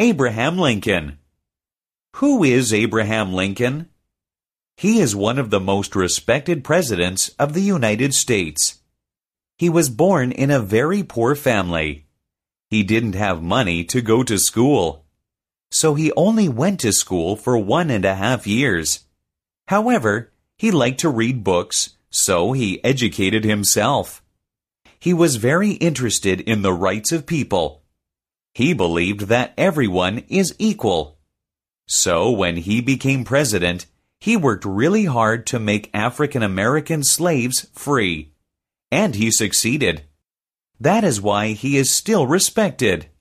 Abraham Lincoln. Who is Abraham Lincoln? He is one of the most respected presidents of the United States. He was born in a very poor family. He didn't have money to go to school, so he only went to school for 1.5 years. However, he liked to read books, so he educated himself. He was very interested in the rights of people. He believed that everyone is equal. So when he became president, he worked really hard to make African American slaves free. And he succeeded. That is why he is still respected.